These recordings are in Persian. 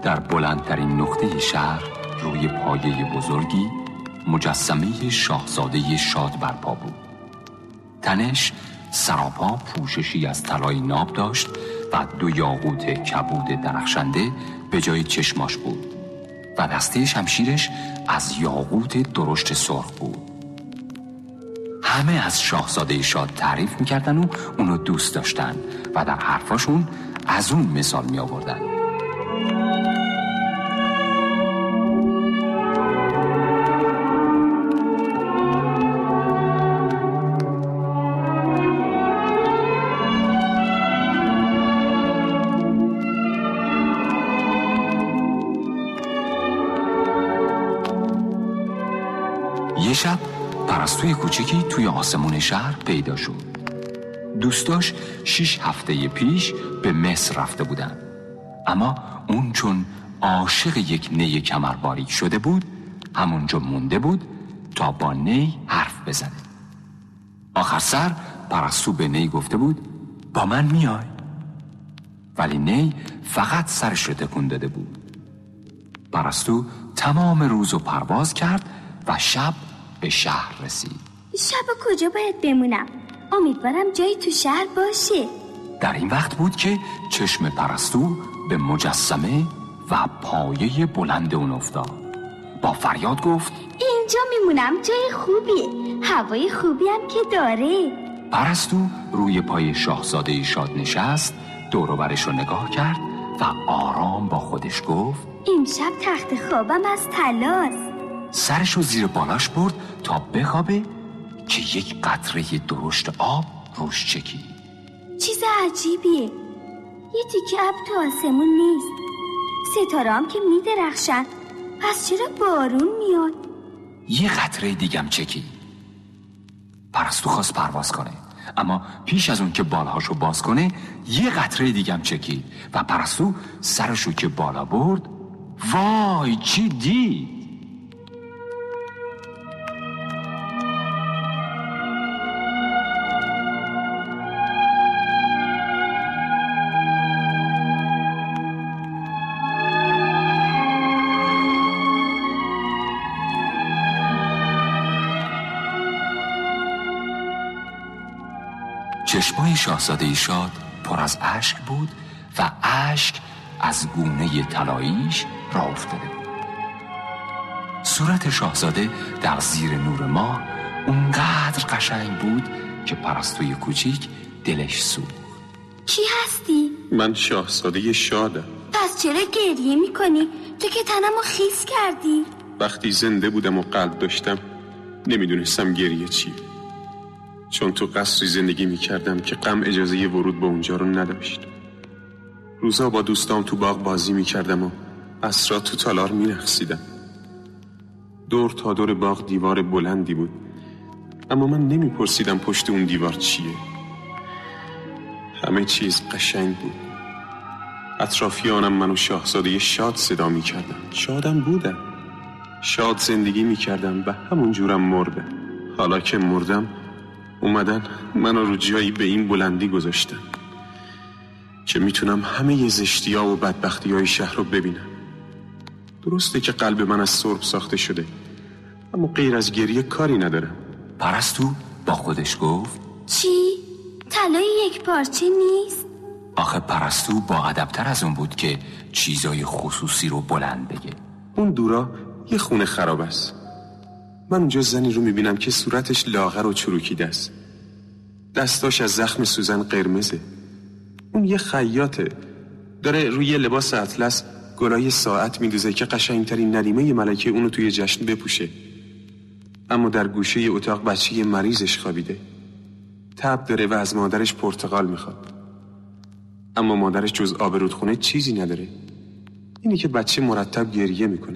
در بلندترین نقطه شهر روی پایه بزرگی مجسمه شاهزاده شاد برپا بود. تنش سراپا پوششی از طلای ناب داشت و 2 یاقوت کبود درخشنده به جای چشماش بود و دسته شمشیرش از یاقوت درشت سرخ بود. همه از شاهزاده شاد تعریف میکردن و اونو دوست داشتن و در حرفاشون از اون مثال می آوردن. یه شب پرستوی کوچیکی توی آسمون شهر پیدا شد. دوستاش 6 هفته پیش به مصر رفته بودن، اما اون چون عاشق یک نی کمرباریک شده بود همونجا مونده بود تا با نی حرف بزنه. آخر سر پرستو به نی گفته بود با من میای؟ ولی نی فقط سرش رو تکون داده بود. پرستو تمام روزو پرواز کرد و شب به شهر رسید. شب کجا باید بمونم؟ امیدوارم جایی تو شهر باشه. در این وقت بود که چشم پرستو به مجسمه و پایه بلند اون افتاد. با فریاد گفت اینجا میمونم، جای خوبیه، هوای خوبی هم که داره. پرستو روی پای شاهزاده شاد نشست، دور و برش رو نگاه کرد و آرام با خودش گفت امشب تخت خوابم از طلاست. سرش رو زیر بالاش برد تا بخوابه که یک قطره درشت آب روش چکید. چیز عجیبیه، یه تیکه ابر تو آسمون نیست، ستاره هم که میدرخشن، پس چرا بارون میاد؟ یه قطره دیگم چکید. پرستو خواست پرواز کنه، اما پیش از اون که بالهاشو باز کنه یه قطره دیگم چکید و پرستو سرشو که بالا برد وای چی دید؟ چشمای شاهزاده شاد پر از اشک بود و اشک از گونه طلاییش راه افتاده بود. صورت شاهزاده در زیر نور ماه اونقدر قشنگ بود که پرستوی کوچیک دلش سوخت. کی هستی؟ من شاهزاده شادم. پس چرا گریه میکنی؟ تو که تنمو خیس کردی. وقتی زنده بودم و قلب داشتم نمیدونستم گریه چیه، چون تو قصری زندگی میکردم که غم اجازه ورود به اونجا رو نداشت. روزا با دوستام تو باغ بازی میکردم و عصرا تو تالار میرقصیدم. دور تا دور باغ دیوار بلندی بود، اما من نمیپرسیدم پشت اون دیوار چیه. همه چیز قشنگ بود. اطرافیانم منو شاهزاده شاد صدا میکردن. شادم بودم، شاد زندگی میکردم و همون جورم مردم. حالا که مردم اومدن منو رو جایی به این بلندی گذاشتن که میتونم همه زشتی‌ها و بدبختی‌های شهر رو ببینم. درسته که قلب من از سرب ساخته شده، اما غیر از گریه کاری ندارم. پرستو با خودش گفت چی؟ طلای یک پارچه نیست؟ آخه پرستو با ادبتر از اون بود که چیزای خصوصی رو بلند بگه. اون دورا یه خونه خراب است. من اونجا زنی رو میبینم که صورتش لاغر و چروکیده است، دستاش از زخم سوزن قرمزه. اون یه خیاطه، داره روی لباس اطلس گلای ساعت میدوزه که قشنگترین ندیمه ملکه اونو توی جشن بپوشه. اما در گوشه اتاق بچه مریضش خوابیده، تب داره و از مادرش پرتقال میخواد، اما مادرش جز آب رودخونه چیزی نداره. اینی که بچه مرتب گریه میکنه.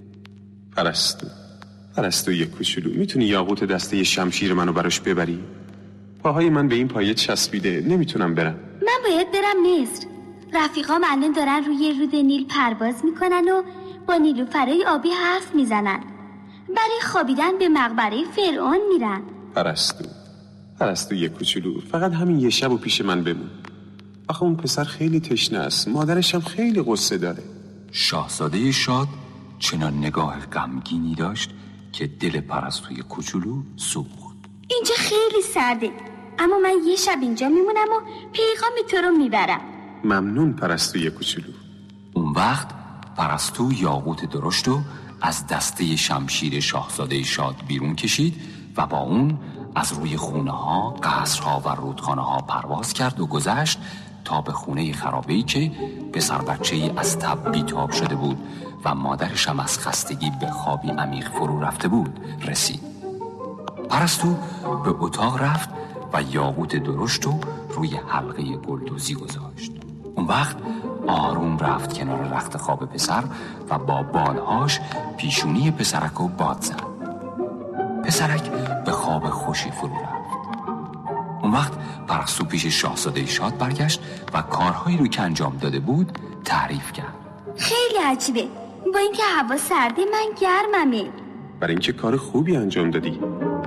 پرستو یک کوچولو، میتونی یاقوت دسته شمشیر منو براش ببری؟ پاهای من به این پایه چسبیده، نمیتونم برم. من باید برم مصر. رفیقام الان دارن روی رود نیل پرواز میکنن و با نیلوفرای آبی حرف میزنن. برای خوابیدن به مقبره فرعون میرن. پرستو یک کوچولو، فقط همین یه شب و پیش من بمون. آخه اون پسر خیلی تشنه است، مادرش هم خیلی قصه داره. شاهزاده شاد چنان نگاه غمگینی داشت که دل پرستوی کوچولو سوخت. اینجا خیلی سرده، اما من یه شب اینجا میمونم و پیغام تو رو میبرم. ممنون پرستوی کوچولو. اون وقت پرستو یاقوت درشتو از دسته شمشیر شاهزاده شاد بیرون کشید و با اون از روی خونه ها، قصرها و رودخانه ها پرواز کرد و گذشت تا به خونه خرابه‌ای که پسر بچه‌ای از تب بیتاب شده بود و مادرش هم از خستگی به خوابی عمیق فرو رفته بود رسید. پرستو به اتاق رفت و یاقوت درشتو روی حلقه گلدوزی گذاشت. اون وقت آروم رفت کنار رخت خواب پسر و با بالهاش پیشونی پسرک رو باد زد. پسرک به خواب خوشی فرو رفت. اون وقت پرستو پیش شاهزاده شاد برگشت و کارهایی رو که انجام داده بود تعریف کرد. خیلی عجیبه، با اینکه هوا سرده من گرممه. برای اینکه کار خوبی انجام دادی.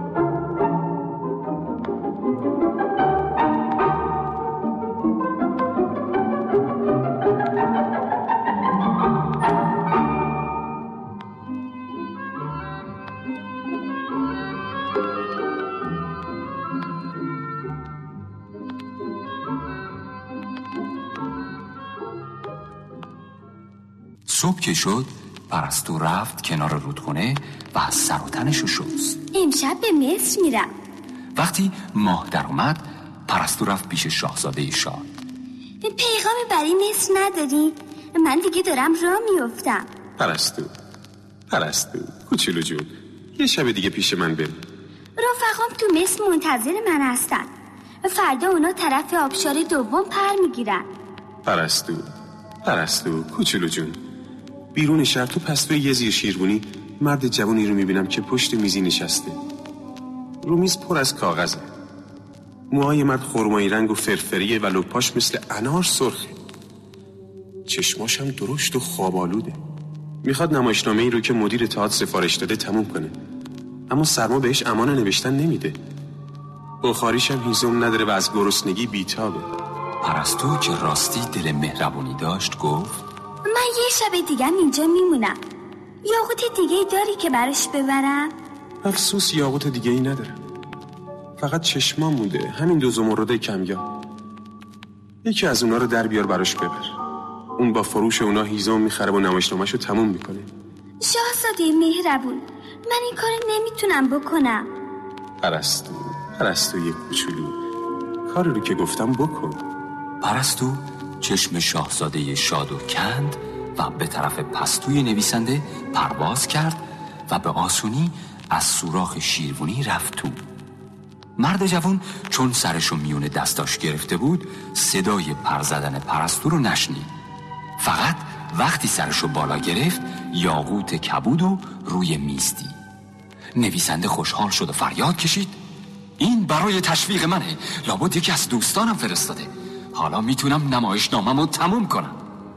صبح که شد پرستو رفت کنار رودخونه و از سر و تنشو شست. امشب به مصر میرم. وقتی ماه در اومد پرستو رفت پیش شاهزاده شاد. پیغامی برای مصر نداری؟ من دیگه دارم راه میافتم. پرستو کوچولو جون، یه شب دیگه پیش من بریم. رفقام تو مصر منتظر من هستن. فردا اونا طرف آبشار دوم پر میگیرن. پرستو کوچولو جون، بیرون شهر تو پستوی یه زیر شیربونی مرد جوانی رو میبینم که پشت میزی نشسته. رو میز پر از کاغذه. موهای مرد خرمایی رنگ و فرفریه و لپاش مثل انار سرخه. چشماش هم درشت و خوابالوده. میخواد نمایشنامه‌ای رو که مدیر تئاتر سفارش داده تموم کنه، اما سرما بهش امان نوشتن نمیده. بخاریش هم هیزم نداره و از گرسنگی بیتابه. پرستو که راستی دل مهربونی داشت گفت من یه شب دیگه اینجا میمونم. یاقوت دیگه داری که براش ببرم؟ افسوس یاقوت دیگه ای نداره، فقط چشمام مونده، همین 2 زمرد کمیاب. یکی از اونا رو در بیار براش ببر. اون با فروش اونا هیزم میخره و نمایشنامه‌شو تموم میکنه. شاهزاده مهربون، من این کار نمیتونم بکنم. پرستوی کوچولو، کاری رو که گفتم بکن. پرستو چشم شاهزاده شادو کند و به طرف پستوی نویسنده پرواز کرد و به آسونی از سوراخ شیروانی رفت تو. مرد جوان چون سرشو میون دستاش گرفته بود صدای پرزدن پرستو رو نشنید. فقط وقتی سرشو بالا گرفت یاقوت کبود و روی میز دید. نویسنده خوشحال شد و فریاد کشید این برای تشویق منه، لابد یکی از دوستانم فرستاده، حالا میتونم نمایشنامه‌مو تموم کنم.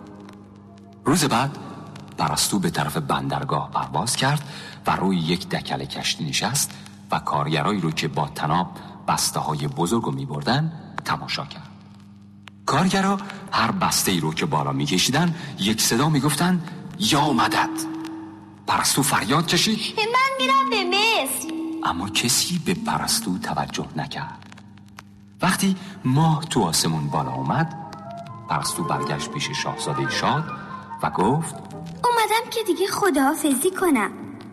روز بعد پرستو به طرف بندرگاه پرواز کرد و روی یک دکل کشتی نشست و کارگرایی رو که با طناب بسته‌های بزرگو میبردن تماشا کرد. کارگرا هر بسته‌ای رو که بالا میکشیدن یک صدا میگفتن یا مدد. پرستو فریاد کشید من میرم به مصر. اما کسی به پرستو توجه نکرد. وقتی ماه تو آسمون بالا اومد پرستو برگشت پیش شاهزاده شاد و گفت اومدم که دیگه خداحافظی کنم.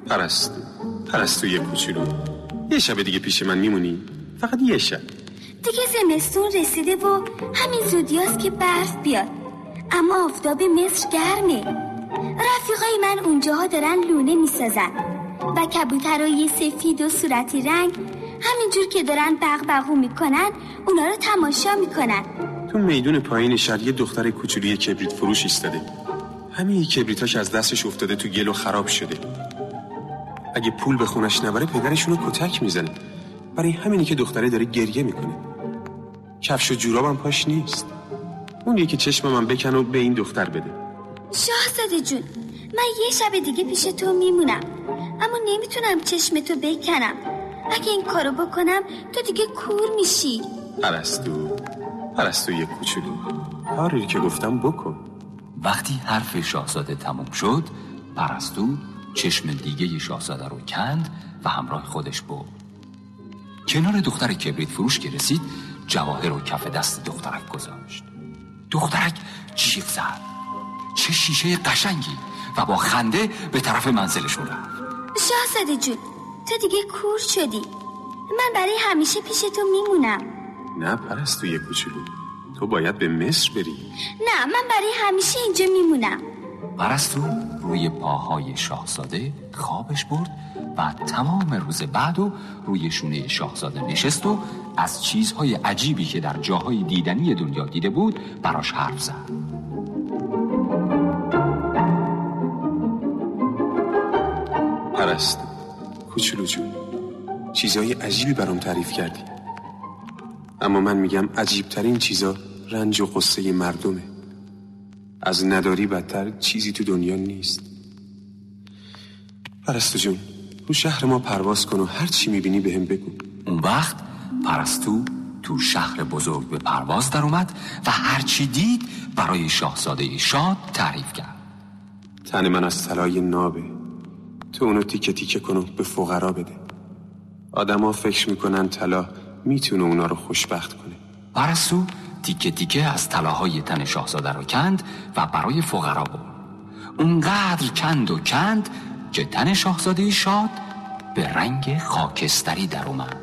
پرستوی کوچولو، یه شب دیگه پیش من میمونی؟ فقط یه شب. دیگه زمستون رسیده و همین زودیاست که برف بیاد، اما آفتاب مصر گرمه. رفیقای من اونجاها دارن لونه میسازن و کبوترای سفید و صورتی رنگ همینجور که دارن بغبغو میکنن اونا رو تماشا میکنن. تو میدون پایین شهر یه دختر کوچولوی کبریت فروش ایستاده. همه کبریتاش از دستش افتاده تو گل و خراب شده. اگه پول به خونش نبره پدرشونو کتک میزنه. برای همینی که دختره داره گریه میکنه. کفش و جورابم پاش نیست. اون یکی چشم من بکن و به این دختر بده. شاهزاده جون، من یه شب دیگه پیش تو میمونم، اما نمیتونم چشم تو بکنم. اگه این کارو بکنم تو دیگه کور میشی. پرستوی کوچولو، کاری که گفتم بکن. وقتی حرف شاهزاده تموم شد، پرستو چشم دیگه شاهزاده رو کند و همراه خودش برد. کنار دختر کبریت فروش که رسید، جواهر رو کف دست دخترک گذاشت. دخترک جیغ زد. چه شیشه قشنگی! و با خنده به طرف منزلشون رفت. شاهزاده جون، تو دیگه کور شدی. من برای همیشه پیش تو میمونم. نه پرستوی کوچولو، تو باید به مصر بری. نه، من برای همیشه اینجا میمونم. پرستو روی پاهای شاهزاده خوابش برد و تمام روز بعدو روی شونه شاهزاده نشست و از چیزهای عجیبی که در جاهای دیدنی دنیا دیده بود براش حرف زد. پرستو کوچولو جون، چیزهای عجیبی برام تعریف کردی، اما من میگم عجیبترین چیزا رنج و غصه مردمه. از نداری بدتر چیزی تو دنیا نیست. پرستو جون، تو شهر ما پرواز کن و هر چی میبینی بهم بگو. اون وقت پرستو تو شهر بزرگ به پرواز در اومد و هر چی دید برای شاهزاده شاد تعریف کرد. تن من از طلای نابه، تو اونو تیکه تیکه کن و به فقرا بده. آدما فکر میکنن طلا میتونه اونا رو خوشبخت کنه. پرستو تیکه تیکه از طلاهای تن شاهزاده رو کند و برای فقرا برد. اونقدر کند که تن شاهزاده شاد به رنگ خاکستری در اومد.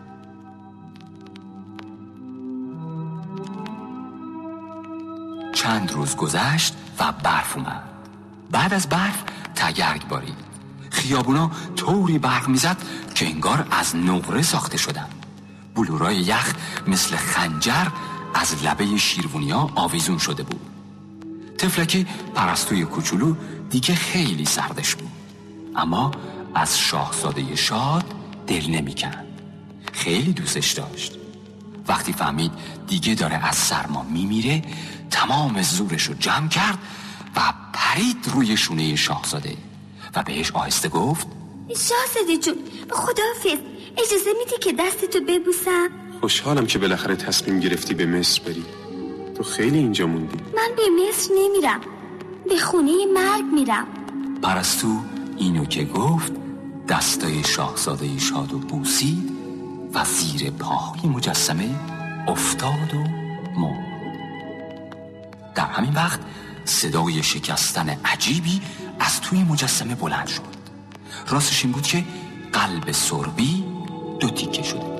چند روز گذشت و برف اومد. بعد از برف تگرگ بارید. خیابونا طوری برق میزد که انگار از نقره ساخته شدن. بلورای یخ مثل خنجر از لبه شیروونیا آویزون شده بود. طفلکی پرستوی کوچولو دیگه خیلی سردش بود، اما از شاهزاده شاد دل نمیکند. خیلی دوستش داشت. وقتی فهمید دیگه داره از سرما میمیره، تمام زورش رو جمع کرد و پرید روی شونه شاهزاده و بهش آهسته گفت: شاهزاده جون، خداحافظ. اجازه میدی که دستتو ببوسم؟ خوشحالم که بالاخره تصمیم گرفتی به مصر بری. تو خیلی اینجا موندی. من به مصر نمیرم، به خونه مرگ میرم. پرستو اینو که گفت، دستای شاهزاده شاد و بوسید و زیر پاهای مجسمه افتاد و مرد. در همین وقت صدای شکستن عجیبی از توی مجسمه بلند شد. راستش این بود که قلب سربی 2 تیکه شده.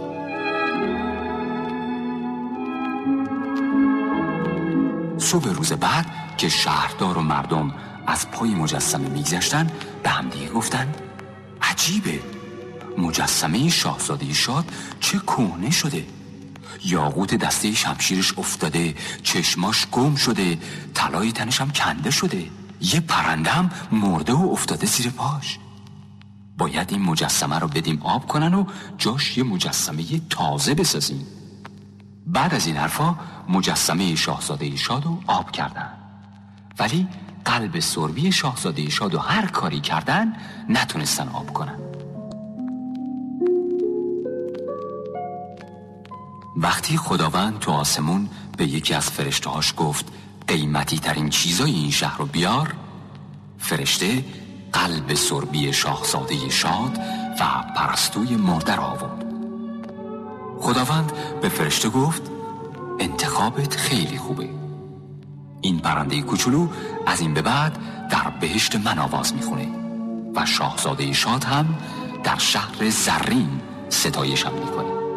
صبح روز بعد که شهردار و مردم از پای مجسمه میگذشتن، به همدیگه گفتن: عجیبه، مجسمه شاهزاده شاد چه کهنه شده. یاقوت دسته شمشیرش افتاده، چشماش گم شده، طلای تنش هم کنده شده. یه پرنده هم مرده و افتاده زیر پاش. باید این مجسمه رو بدیم آب کنن و جاش یه مجسمه تازه بسازیم. بعد از این حرفا مجسمه شاهزاده شاد رو آب کردن، ولی قلب سربی شاهزاده شاد رو هر کاری کردن نتونستن آب کنن. وقتی خداوند تو آسمون به یکی از فرشته‌هاش گفت قیمتی ترین چیزای این شهر رو بیار، فرشته قلب سربی شاهزاده شاد و پرستوی مرده را آورد. خداوند به فرشته گفت: انتخابت خیلی خوبه. این پرنده کوچولو از این به بعد در بهشت من آواز میخونه و شاهزاده شاد هم در شهر زرین ستایشم میکنه.